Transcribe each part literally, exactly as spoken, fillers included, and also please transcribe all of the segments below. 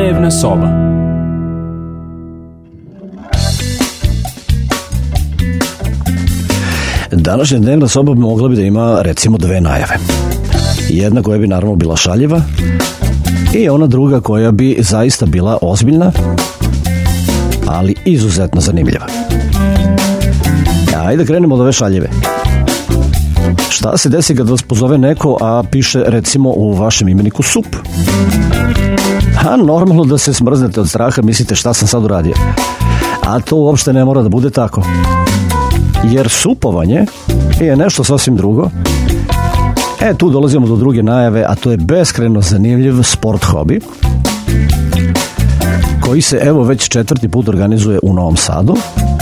Dnevna soba. Današnja dnevna soba mogla bi da ima recimo dve najave. Jedna koja bi naravno bila šaljiva i ona druga koja bi zaista bila ozbiljna, ali izuzetno zanimljiva. Ajde krenemo od ove šaljive. Šta se desi kad vas pozove neko, a piše recimo u vašem imeniku sup? A normalno da se smrznete od straha, mislite šta sam sad uradio. A to uopšte ne mora da bude tako. Jer supovanje je nešto sasvim drugo. E, tu dolazimo do druge najave, a to je beskrajno zanimljiv sport hobi koji se evo već četvrti put organizuje u Novom Sadu.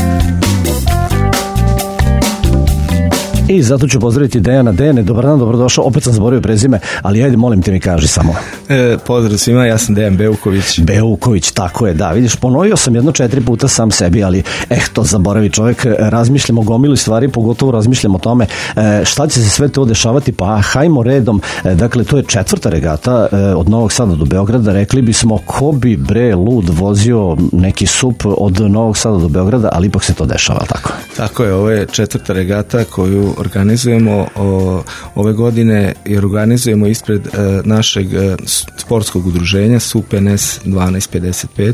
I zato ću pozdraviti Dejana. Dejane, dobar dan, dobrodošao. Opet sam zaboravio prezime, ali ajde, molim te mi kaži samo. E, pozdrav svima, ja sam Dejan Beuković. Beuković, tako je, da. Vidiš, ponovio sam jedno četiri puta sam sebi, ali eh, to zaboravi čovjek. Razmišljam o gomili stvari, pogotovo razmišljam o tome eh, šta će se sve to dešavati, pa hajmo redom. Eh, dakle, to je četvrta regata eh, od Novog Sada do Beograda. Rekli bismo, ko bi bre lud vozio neki sup od Novog Sada do Beograda, ali ipak se to dešava, tako? Tako je, ovo je četvrta regata koju organizujemo o, ove godine i organizujemo ispred e, našeg e, sportskog udruženja S U P N S dvanaest pedeset pet.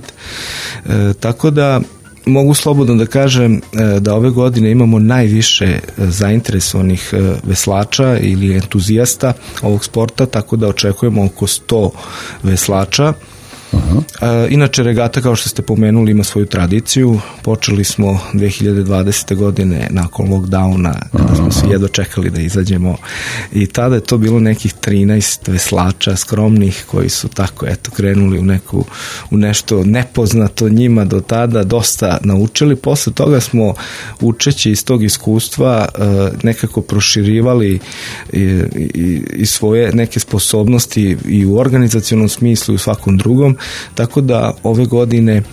E, tako da mogu slobodno da kažem e, da ove godine imamo najviše e, zainteresovanih e, veslača ili entuzijasta ovog sporta, tako da očekujemo oko sto veslača. Uh-huh. E, inače regata, kao što ste pomenuli, ima svoju tradiciju. Počeli smo dve hiljade dvadesete godine nakon lockdowna, kada uh-huh. smo se jedva čekali da izađemo, i tada je to bilo nekih trinaest veslača skromnih koji su tako eto krenuli u neku u nešto nepoznato njima do tada, dosta naučili. Posle toga smo, učeći iz tog iskustva, e, nekako proširivali i, i, i svoje neke sposobnosti i u organizacionom smislu i u svakom drugom. Tako da ove godine e,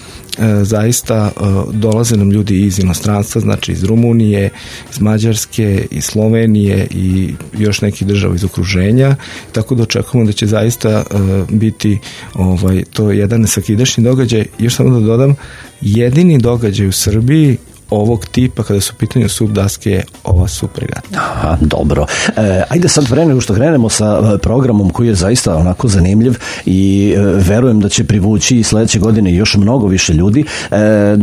zaista e, dolaze nam ljudi iz inostranstva, znači iz Rumunije, iz Mađarske, iz Slovenije i još nekih država iz okruženja, tako da očekujemo da će zaista e, biti ovaj, to jedan nesvakidašnji događaj. Još samo da dodam, jedini događaj u Srbiji ovog tipa kada su u pitanju sup daske je ova sup regata. Aha, dobro. E, ajde sad pre nego što krenemo sa programom koji je zaista onako zanimljiv i e, verujem da će privući i sledeće godine još mnogo više ljudi. E,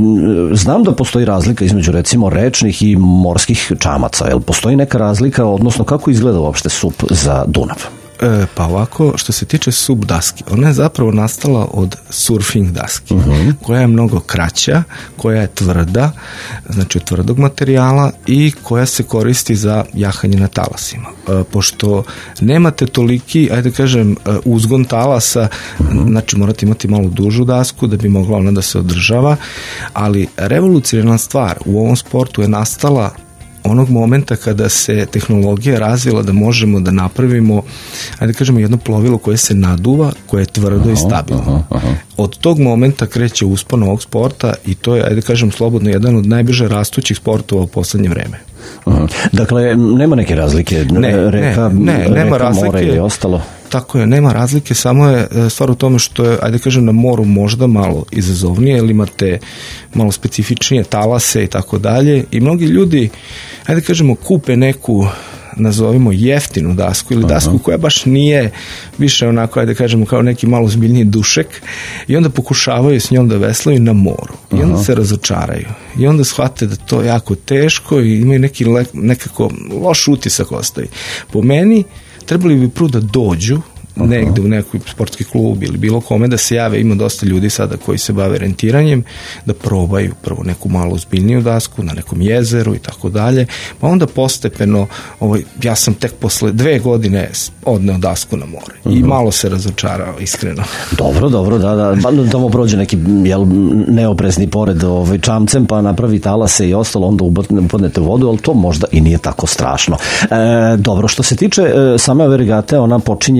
znam da postoji razlika između recimo rečnih i morskih čamaca. Jel postoji neka razlika, odnosno kako izgleda uopšte sup za Dunav? E, pa ovako, što se tiče sup daske, ona je zapravo nastala od surfing daske, uh-huh. koja je mnogo kraća, koja je tvrda, znači od tvrdog materijala i koja se koristi za jahanje na talasima. E, pošto nemate toliki, ajde kažem, uzgon talasa, uh-huh. znači morate imati malo dužu dasku da bi mogla ona da se održava, ali revolucionarna stvar u ovom sportu je nastala onog momenta kada se tehnologija razvila da možemo da napravimo, ajde kažemo, jedno plovilo koje se naduva, koje je tvrdo aha, i stabilno. Aha, aha. Od tog momenta kreće uspon ovog sporta i to je, ajde kažem, slobodno jedan od najbrže rastućih sportova u poslednje vreme. Aha. Dakle, nema neke razlike? Ne, reka, ne, ne, nema reka, razlike. Mora ili ostalo? Tako je, nema razlike, samo je stvar u tome što je, ajde kažem, na moru možda malo izazovnije, jer imate malo specifičnije talase i tako dalje, i mnogi ljudi, ajde kažemo, kupe neku, nazovimo, jeftinu dasku ili dasku koja baš nije više onako, ajde kažemo, kao neki malo zbiljniji dušek, i onda pokušavaju s njom da veslaju na moru i onda Aha. se razočaraju i onda shvate da to je jako teško i imaju neki le, nekako loš utisak ostaje. Po meni trebali bi prvo da dođu Aha. negde u neki sportski klub ili bilo kome da se jave, ima dosta ljudi sada koji se bave rentiranjem, da probaju prvo neku malo ozbiljniju dasku na nekom jezeru i tako dalje, pa onda postepeno, ovaj, ja sam tek posle dve godine odneo dasku na more Aha. i malo se razočarao, iskreno. Dobro, dobro, da, da, da mu prođe neki jel, neoprezni pored ovaj, čamcem, pa napravi talase i ostalo, onda upadnete u vodu, ali to možda i nije tako strašno. E, dobro, što se tiče e, same ove regate, ona počinje e,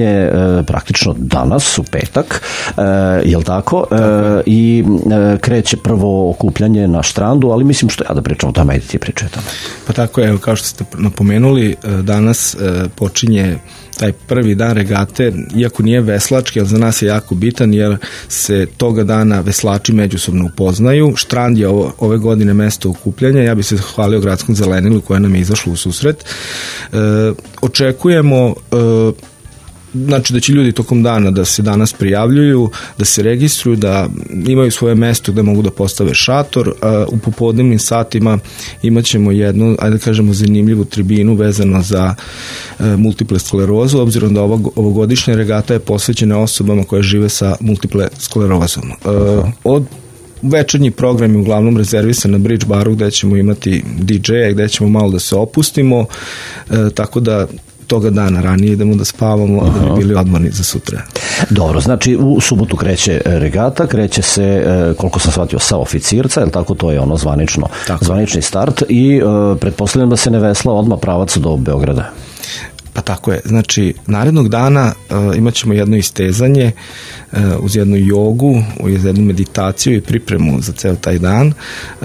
praktično danas, u petak, e, jel tako? E, I e, kreće prvo okupljanje na štrandu, ali mislim što ja da pričam o tome, ajde ti pričaj o tome. Pa tako je, kao što ste napomenuli, danas e, počinje taj prvi dan regate, iako nije veslački, ali za nas je jako bitan, jer se toga dana veslači međusobno upoznaju. Štrand je ovo, ove godine mesto okupljanja. Ja bih se zahvalio Gradskom zelenilu koja nam je izašla u susret. E, očekujemo e, znači da će ljudi tokom dana da se danas prijavljuju, da se registruju, da imaju svoje mesto gde mogu da postave šator. U popodnevnim satima imat ćemo jednu, ajde da kažemo, zanimljivu tribinu vezano za multiple sklerozu, obzirom da ova, ovogodišnja regata je posvećena osobama koje žive sa multiple sklerozom. Od večernji program je uglavnom rezervisan na Bridge baru gde ćemo imati D J-a, gde ćemo malo da se opustimo, tako da toga dana ranije idemo da spavamo, aha, da bi bili odmorni za sutra. Dobro, znači u subotu kreće regata, kreće se, koliko sam shvatio, sa oficirca, je li tako, to je ono zvanično, tako, zvanični start i uh, pretpostavljam da se ne vesla odmah pravac do Beograda. Pa tako je, znači narednog dana uh, imat ćemo jedno istezanje uh, uz jednu jogu, uz jednu meditaciju i pripremu za ceo taj dan. Uh,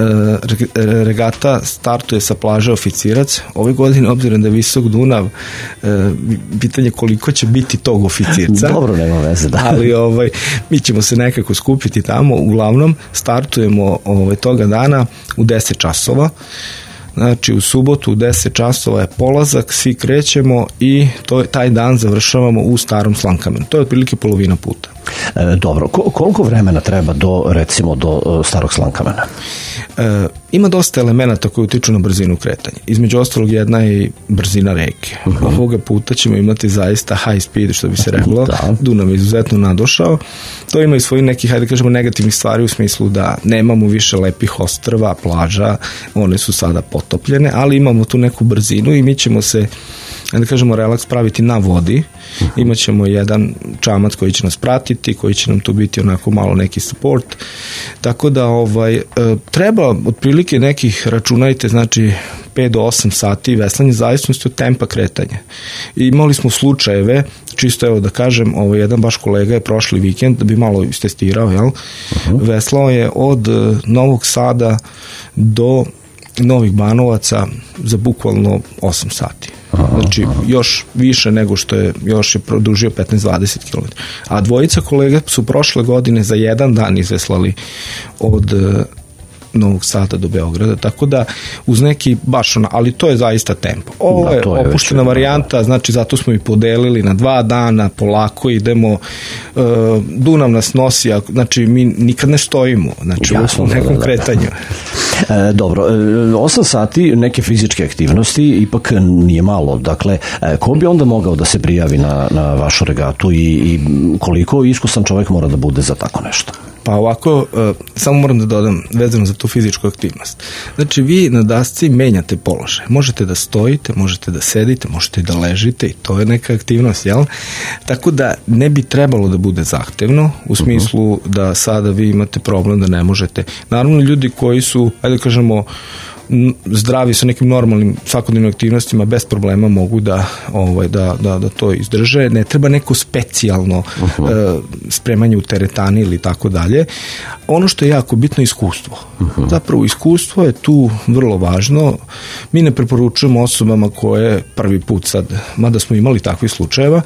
regata startuje sa plaže Oficirac. Ove godine, obzirom da je visok Dunav, uh, pitanje koliko će biti tog oficirca. Dobro, nema veze, da. Ali ovaj, mi ćemo se nekako skupiti tamo. Uglavnom, startujemo ovaj, toga dana u deset časova. Znači u subotu u deset časova je polazak, svi krećemo i to, taj dan završavamo u Starom Slankamenu. To je otprilike polovina puta. E, dobro, Ko, koliko vremena treba do, recimo, do Starog Slankamena? E, ima dosta elemenata koji utiču na brzinu kretanja. Između ostalog jedna je i brzina reke. Uh-huh. Ovoga puta ćemo imati zaista high speed, što bi se reklo. Da. Dunav je izuzetno nadošao. To ima i svojih nekih, hajde kažemo, negativnih stvari u smislu da nemamo više lepih ostrva, plaža, one su sada potopljene, ali imamo tu neku brzinu i mi ćemo se, da kažemo, relaks praviti na vodi. Uh-huh. Imaćemo jedan čamac koji će nas pratiti, koji će nam tu biti onako malo neki support. Tako da ovaj, treba otprilike nekih, računajte, znači pet do osam sati veslanje, zavisnosti od tempa kretanja. I imali smo slučajeve, čisto evo da kažem, ovaj, jedan baš kolega je prošli vikend, da bi malo istestirao, jel? Uh-huh. Veslao je od Novog Sada do Novih Banovaca za bukvalno osam sati. Znači još više nego što je, još je produžio petnaest do dvadeset kilometara. A dvojica kolega su prošle godine za jedan dan izveslali od Novog Sada do Beograda, tako da uz neki baš ono, ali to je zaista tempo. Ovo je, da, je opuštena već varijanta, znači zato smo i podelili na dva dana, polako idemo, uh, Dunav nas nosi, znači mi nikad ne stojimo, znači jasno, u nekom da, da, kretanju. E, dobro, osam sati neke fizičke aktivnosti ipak nije malo, dakle, ko bi onda mogao da se prijavi na, na vašu regatu i, i koliko iskusan čovjek mora da bude za tako nešto? Pa ovako, uh, samo moram da dodam vezano za tu fizičku aktivnost. Znači vi na dasci menjate položaj. Možete da stojite, možete da sedite, možete da ležite i to je neka aktivnost, jel? Tako da ne bi trebalo da bude zahtevno u smislu uh-huh. da sada vi imate problem da ne možete. Naravno ljudi koji su, ajde da kažemo, zdravi sa nekim normalnim svakodnevnim aktivnostima bez problema mogu da, ovaj, da, da, da to izdrže. Ne treba neko specijalno uh-huh. uh, spremanje u teretani ili tako dalje. Ono što je jako bitno je iskustvo. Uh-huh. Zapravo iskustvo je tu vrlo važno. Mi ne preporučujemo osobama koje prvi put sad, mada smo imali takvih slučajeva,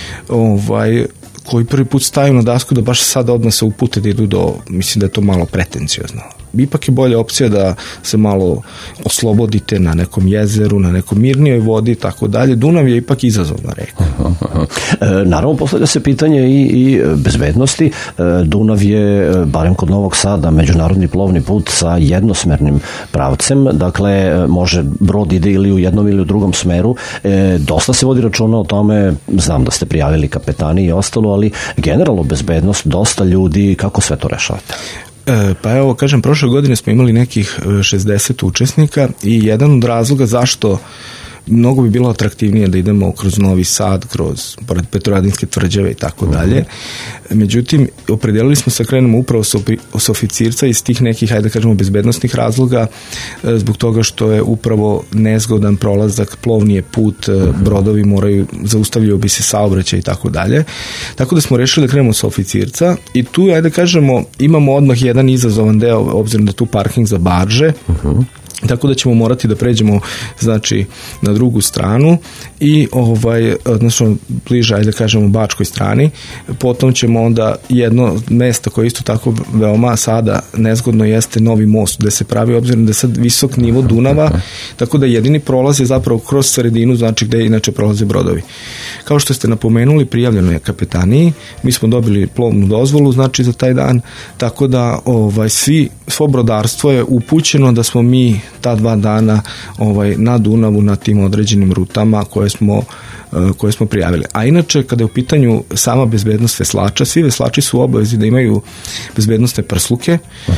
ovaj, koji prvi put staju na dasku da baš sad odmah se upute da idu do, mislim da je to malo pretenciozno. Ipak je bolja opcija da se malo oslobodite na nekom jezeru, na nekom mirnijoj vodi i tako dalje. Dunav je ipak izazovna reka. E, naravno, postavlja se pitanje i, i bezbednosti. E, Dunav je, barem kod Novog Sada, međunarodni plovni put sa jednosmernim pravcem, dakle, može brod ide ili u jednom ili u drugom smeru. E, dosta se vodi računa o tome, znam da ste prijavili kapetani i ostalo, ali generalno bezbednost, dosta ljudi, kako sve to rešavate? E, pa evo, kažem, prošle godine smo imali nekih šezdeset učesnika i jedan od razloga zašto mnogo bi bilo atraktivnije da idemo kroz Novi Sad, kroz pored Petrovaradinske tvrđave i tako dalje. Međutim, opredelili smo se, krenemo upravo sa oficirca iz tih nekih, hajde da kažemo, bezbednostnih razloga, zbog toga što je upravo nezgodan prolazak, plovni je put, brodovi moraju, zaustavljaju bi se saobraćaj i tako dalje. Tako da smo rešili da krenemo sa oficirca i tu, hajde da kažemo, imamo odmah jedan izazovan deo, obzirom da tu parking za barže, uh-huh. Tako da ćemo morati da pređemo, znači, na drugu stranu i ovaj, odnosno bliže, ajde da kažemo, bačkoj strani. Potom ćemo onda jedno mesto koje isto tako veoma sada nezgodno jeste Novi most, gde se pravi, obzirom da je sad visok nivo Dunava, tako da jedini prolaz je zapravo kroz sredinu, znači gde inače prolaze brodovi. Kao što ste napomenuli, prijavljeno je kapetaniji, mi smo dobili plovnu dozvolu, znači, za taj dan, tako da ovaj, svi, svo brodarstvo je upućeno da smo mi ta dva dana ovaj, na Dunavu, na tim određenim rutama koje smo, koje smo prijavili. A inače, kada je u pitanju sama bezbednost veslača, svi veslači su u obavezi da imaju bezbednostne prsluke.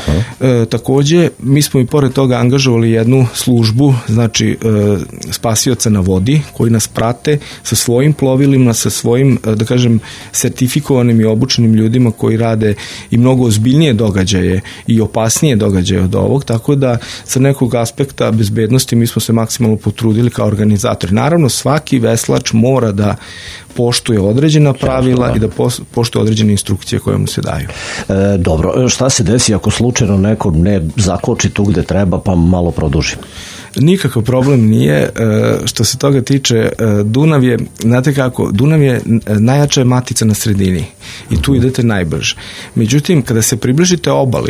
E, takođe, mi smo i pored toga angažovali jednu službu, znači e, spasioca na vodi, koji nas prate sa svojim plovilima, sa svojim, da kažem, sertifikovanim i obučenim ljudima koji rade i mnogo ozbiljnije događaje i opasnije događaje od ovog, tako da sa nekog aspekta bezbednosti mi smo se maksimalno potrudili kao organizatori. Naravno, svaki veslač mora da poštuje određena pravila i da poštuje određene instrukcije koje mu se daju. E, dobro, šta se desi ako slučajno neko ne zakoči tu gde treba pa malo produži? Nikakav problem nije. Što se toga tiče, Dunav je, znate kako, Dunav je najjača matica na sredini i tu idete najbrže. Međutim, kada se približite obali,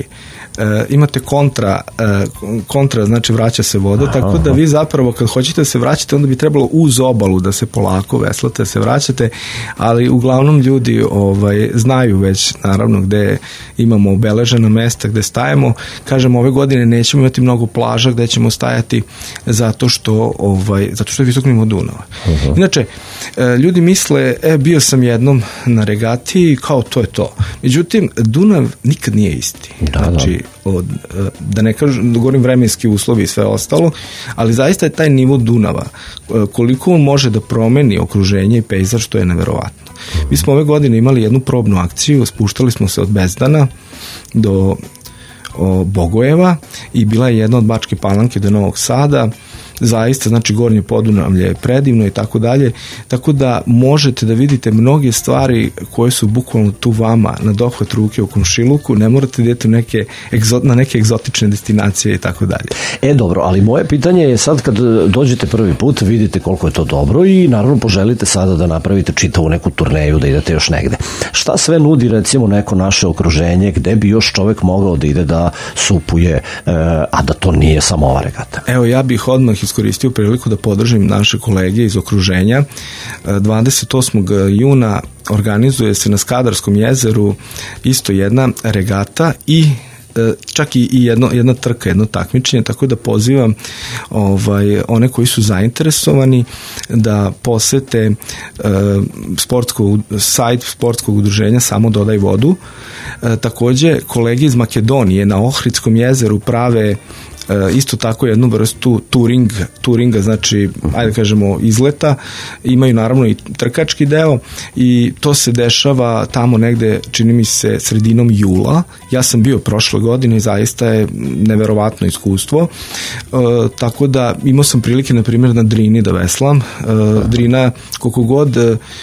imate kontra, kontra, znači vraća se voda, aha, tako da vi zapravo kad hoćete da se vraćate, onda bi trebalo uz obalu da se polako veslate, da se vraćate, ali uglavnom ljudi ovaj, znaju već naravno gde imamo obeležena mesta gde stajemo. Kažem, ove godine nećemo imati mnogo plaža gde ćemo stajati zato što, ovaj, zato što je visok nivo Dunava. Aha. Inače, ljudi misle, e, bio sam jednom na regati i kao to je to. Međutim, Dunav nikad nije isti. Da, znači, od, da ne kažem, da govorim vremenski uslovi i sve ostalo, ali zaista je taj nivo Dunava, koliko on može da promeni okruženje i pejzaž, što je neverovatno. Mi smo ove godine imali jednu probnu akciju, spuštali smo se od Bezdana do o, Bogojeva i bila je jedna od Bačke Palanke do Novog Sada. Zaista, znači, Gornje Podunavlje je predivno i tako dalje, tako da možete da vidite mnoge stvari koje su bukvalno tu vama na dohvat ruke u komšiluku, ne morate da idete neke egzot, na neke egzotične destinacije i tako dalje. E, dobro, ali moje pitanje je sad kad dođete prvi put, vidite koliko je to dobro i naravno poželite sada da napravite čitavu neku turneju, da idete još negde. Šta sve nudi, recimo, neko naše okruženje gde bi još čovek mogao da ide da supuje, a da to nije samo ova regata? Evo, ja bih odmah iskoristio priliku da podržim naše kolege iz okruženja. dvadeset osmog juna organizuje se na Skadarskom jezeru isto jedna regata i čak i jedno, jedna trka, jedno takmičenje, tako da pozivam ovaj, one koji su zainteresovani da posete uh, sportsko, sajt sportskog udruženja Samo dodaj vodu. Uh, takođe, kolege iz Makedonije na Ohridskom jezeru prave isto tako jednu vrstu turing, turinga, znači, ajde kažemo, izleta, imaju naravno i trkački deo i to se dešava tamo negde, čini mi se, sredinom jula. Ja sam bio prošle godine i zaista je neverovatno iskustvo, e, tako da imao sam prilike, na primjer, na Drini da veslam. E, Drina, koliko god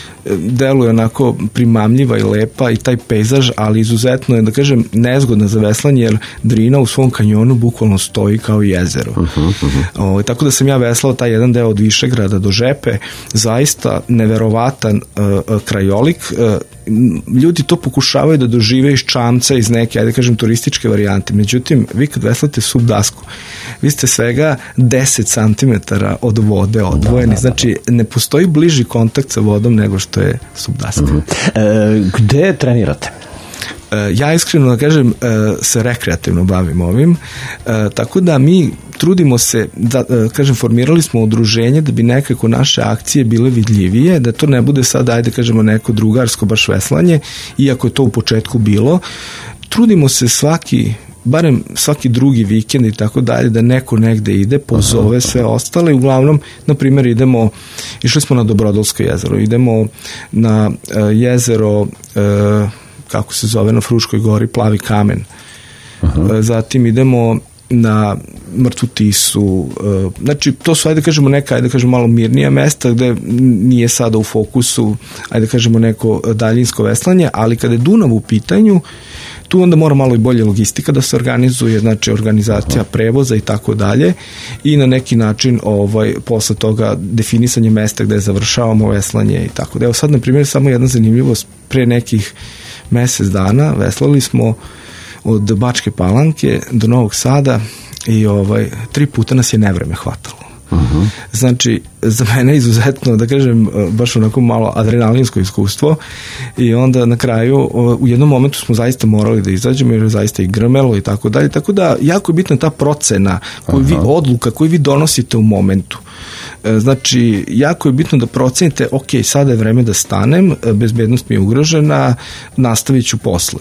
deluje onako primamljiva i lepa i taj pejzaž, ali izuzetno je, da kažem, nezgodna za veslanje, jer Drina u svom kanjonu bukvalno stoji kao jezero. Uh-huh, uh-huh. O, tako da sam ja veslao taj jedan deo od Višegrada do Žepe, zaista neverovatan uh, krajolik. Uh, ljudi to pokušavaju da dožive iz čamca, iz neke, ajde kažem, turističke varijante. Međutim, vi kad veslate subdasku, vi ste svega deset santimetara od vode odvojeni. Da, da, da. Znači, ne postoji bliži kontakt sa vodom nego što je subdaska. Uh-huh. E, gde trenirate? Ja iskreno da kažem se rekreativno bavim ovim, tako da mi trudimo se, da kažem, formirali smo udruženje da bi nekako naše akcije bile vidljivije, da to ne bude sad, ajde kažemo, neko drugarsko baš veslanje, iako je to u početku bilo. Trudimo se svaki barem svaki drugi vikend i tako dalje, da neko negde ide, pozove sve ostale i uglavnom, na primjer, idemo, išli smo na Dobrodolsko jezero, idemo na uh, jezero, uh, kako se zove, na Fruškoj gori, Plavi kamen. Uh, zatim idemo na Mrtvu Tisu, znači to su, ajde da kažemo, neka, ajde da kažemo, malo mirnija mesta gde nije sada u fokusu, ajde da kažemo, neko daljinsko veslanje, ali kada je Dunav u pitanju, tu onda mora malo i bolje logistika da se organizuje, znači organizacija prevoza i tako dalje, i na neki način ovaj, posle toga definisanje mesta gde završavamo veslanje i tako da. Evo sad, na primjer, samo jedna zanimljivost, pre nekih mesec dana veslali smo od Bačke Palanke do Novog Sada i ovaj, tri puta nas je nevreme hvatalo. Uh-huh. Znači, za mene izuzetno, da kažem, baš onako malo adrenalinsko iskustvo, i onda na kraju u jednom momentu smo zaista morali da izađemo jer je zaista i grmelo i tako dalje, tako da jako je bitna ta procena koju vi, odluka koju vi donosite u momentu. Znači, jako je bitno da procenite, ok, sada je vreme da stanem, bezbednost mi je ugrožena, nastavit ću posle.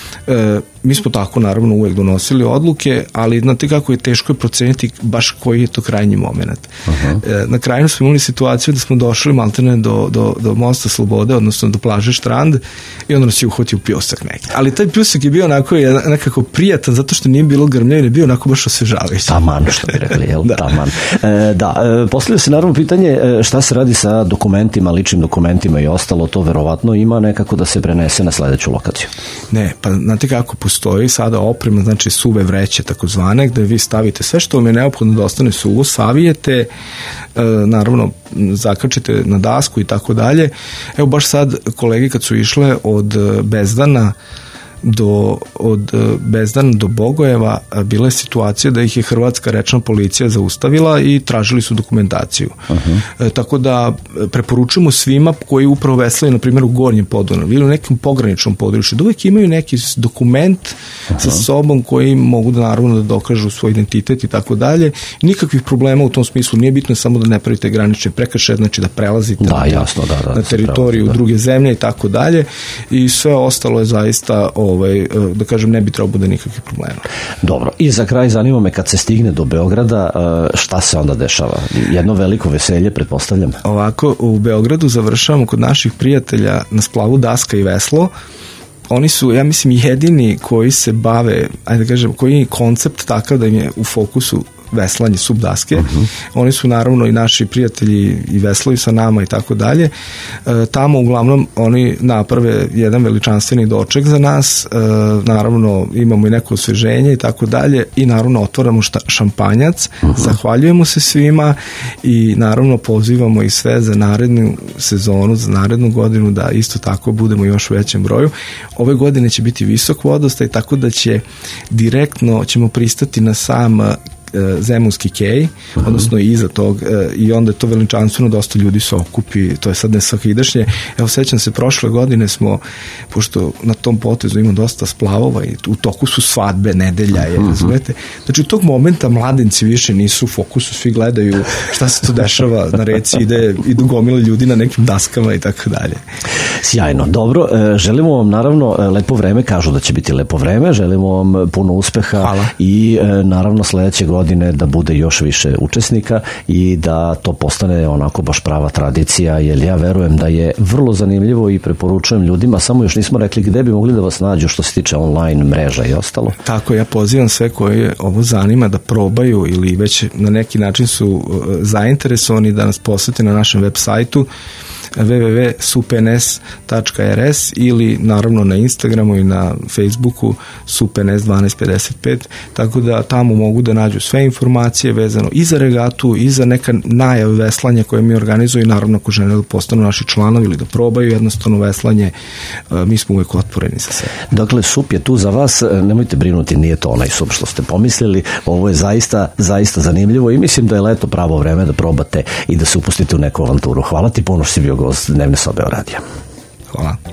E, mi smo tako naravno uvek donosili odluke, ali znate kako je teško je proceniti baš koji je to krajnji moment. Uh-huh. E, na kraju smo imali situaciju da smo došli maltene do, do, do Mosta Slobode, odnosno do plaže Štrand, i onda nas je uhvatio pljusak neki. Ali taj pljusak je bio onako nekako prijatan, zato što nije bilo grmljenje, je bio onako baš osvežavajući. Taman, što bi rekli, jel? Da. Taman. E, da, e, postavlja se naravno pitanje šta se radi sa dokumentima, ličnim dokumentima i ostalo, to verovatno ima nekako da se prenese na sledeću lokaciju. Ne, pa znate kako, postoji sada oprema, znači suve vreće takozvane, gde vi stavite sve što vam je neophodno da ostane suvo, savijete, e, naravno zakačite na dasku i tako dalje. Evo baš sad kolege kad su išle od Bezdana do, od Bezdana do Bogojeva, bila je situacija da ih je hrvatska rečna policija zaustavila i tražili su dokumentaciju. Uh-huh. E, tako da preporučujemo svima koji upravo veslaju, na primjer, u Gornjem Podunavlju ili u nekom pograničnom području, da uvek imaju neki dokument uh-huh. sa sobom koji mogu da naravno da dokažu svoj identitet i tako dalje. Nikakvih problema u tom smislu, nije bitno samo da ne pravite granične prekršaje, znači da prelazite da, na, jasno, da, da, na teritoriju da. druge zemlje i tako dalje, i sve ostalo je zaista ovaj, da kažem, ne bi trebalo bude nikakvih problema. Dobro, i za kraj zanima me, kad se stigne do Beograda, šta se onda dešava? Jedno veliko veselje, pretpostavljam. Ovako, u Beogradu završavamo kod naših prijatelja na splavu Daska i Veslo. Oni su, ja mislim, jedini koji se bave, ajde da kažem, koji je koncept takav da im je u fokusu veslanje subdaske. Uh-huh. Oni su naravno i naši prijatelji i veslaju sa nama i tako dalje. E, tamo uglavnom oni naprave jedan veličanstveni doček za nas. E, naravno imamo i neko osveženje i tako dalje, i naravno otvaramo šta, šampanjac. Uh-huh. Zahvaljujemo se svima i naravno pozivamo i sve za narednu sezonu, za narednu godinu da isto tako budemo još u većem broju. Ove godine će biti visok vodostaj, tako da će direktno ćemo pristati na sam Zemunski kej, uh-huh. odnosno iza tog, i onda je to veličanstveno, dosta ljudi se okupi, to je sad ne svakidašnje. Evo, sećam se, prošle godine smo, pošto na tom potezu ima dosta splavova i u toku su svadbe, nedelja, je, uh-huh. razumete? Znači, u tog momenta mladenci više nisu u fokusu, svi gledaju šta se to dešava na reci, ide, idu gomile ljudi na nekim daskama i tako dalje. Sjajno, dobro, želimo vam naravno lepo vreme, kažu da će biti lepo vreme, želimo vam puno uspeha. Hvala. I naravno sledeće godine da bude još više učesnika i da to postane onako baš prava tradicija, jer ja verujem da je vrlo zanimljivo i preporučujem ljudima, samo još nismo rekli gde bi mogli da vas nađu što se tiče online mreža i ostalo. Tako, ja pozivam sve koje ovo zanima da probaju ili već na neki način su zainteresovani da nas posete na našem web sajtu w w w tačka sup n s tačka r s ili naravno na Instagramu i na Facebooku sup n s dvanaest pedeset pet, tako da tamo mogu da nađu sve informacije vezano i za regatu i za neka najave veslanja koje mi organizuju, i naravno ako žele da postanu naši članovi ili da probaju jednostavno veslanje, mi smo uvek otvoreni za sve. Dakle, sup je tu za vas, nemojte brinuti, nije to onaj sup što ste pomislili, ovo je zaista, zaista zanimljivo i mislim da je leto pravo vreme da probate i da se upustite u neku avanturu. Hvala ti puno što si bio gost Dnevne sobe o radija. Hvala.